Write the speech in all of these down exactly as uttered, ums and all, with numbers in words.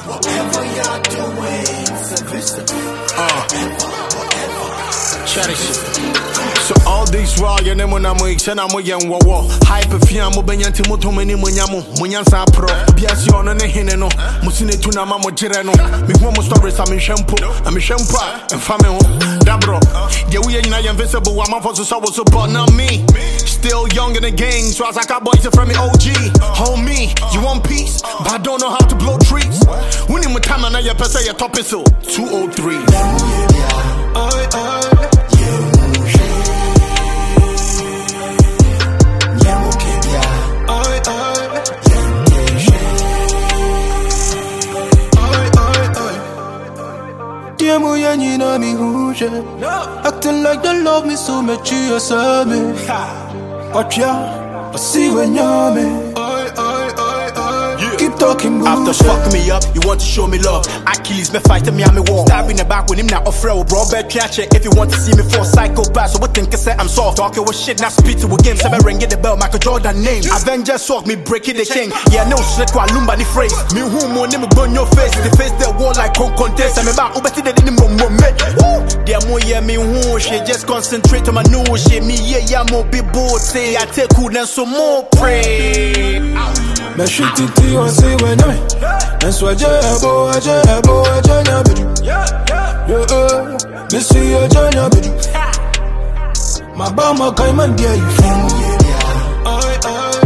Whatever you're doing, service. Uh. So all these raw, your name when I'm weak, and I'm a young war. Hyper fiam, Mobanian Timoto, many Munyamu, Munyansa Pro, Biasion and Hineno, Musine Tunama Jireno, me one stories, I'm in shampoo, I'm in shampoo, and family, Dabro. Yeah, we are invisible, I'm for the soul support, not me. Still young in the gang, so as I got boys from me O G. Homie, you want peace, but I don't know how to blow trees. When you time and I pass your top is two oh three. Oi, oi. Acting like they love me so much, you saw me. Watch ya, I see when you're me. Keep talking, boo. After fucking me up, you want to show me love. Achilles me fighting me on me wall. Stab in the back with him now offer a bro bed catch it. If you want to see me for psychopath, so what think I say I'm soft. Talking with shit, not speak to a game. Seven ring get the bell, Michael Jordan name. Avengers sock me breaking the king. Yeah, no slick while lumba the phrase. Me who mo name burn your face. The face that wall like con contest. I'm about ubeti the in mo moment. Dear mo yeah me who she just concentrate on my nose. She me yeah yeah mo be bold. Say I take cool and so more pray. Me shoot it to you and say when I'm and so I just go, I just go, I just go. Yeah, yeah, me see you, John, baby. My bama came and there you feel. Oi, oi.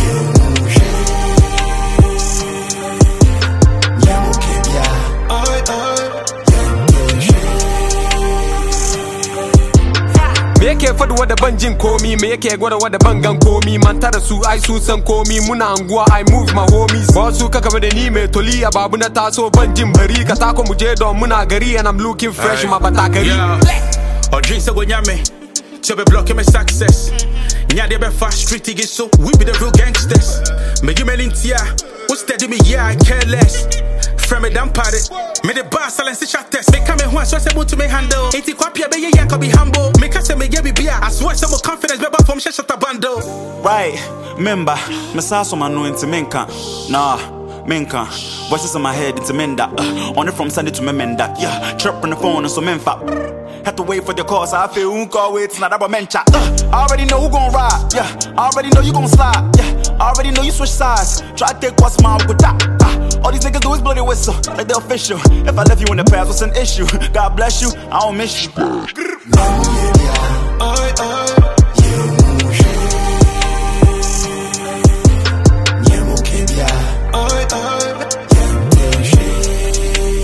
Make it for the what the banjin call me, make it what the bangan call me, Mantara su, I Susan call me, Munangua, I move my homies. Bosu Kaka the Nime, Tolia, Babuna Taso, Banjim, Bari, Katako Mujedo, Munagari, and I'm looking fresh in my Batakari. Or drinks a guanyame, to be blocking my success. Nya de be fast street get so we be the real gangsters. Me give me lintia, what's that do me? Yeah, I care less. From me damn party, me the boss silence the shot test. Me come in once, so I able to me handle. Ain't it quite be yeah, can be humble. Me can say me yeah be beer. I swear some more confidence, baby from shut a bundle. Right, member, me saw some no into menka. Nah, menka. Voices in my head into menda. Uh, on it from Sunday to me menda. Yeah, chirp on the phone and so menfa. Had to wait for the calls, I feel who call wait, not about mencha. Uh, I already know who gon' ride. Yeah, I already know you gon' slide. Yeah, I already know you switch sides. Try to take what's mine with that. All these niggas do is blow their whistle, like they're official. If I left you in the past, what's an issue? God bless you, I don't miss you.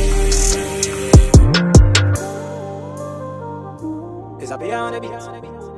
Is I beyond the beat?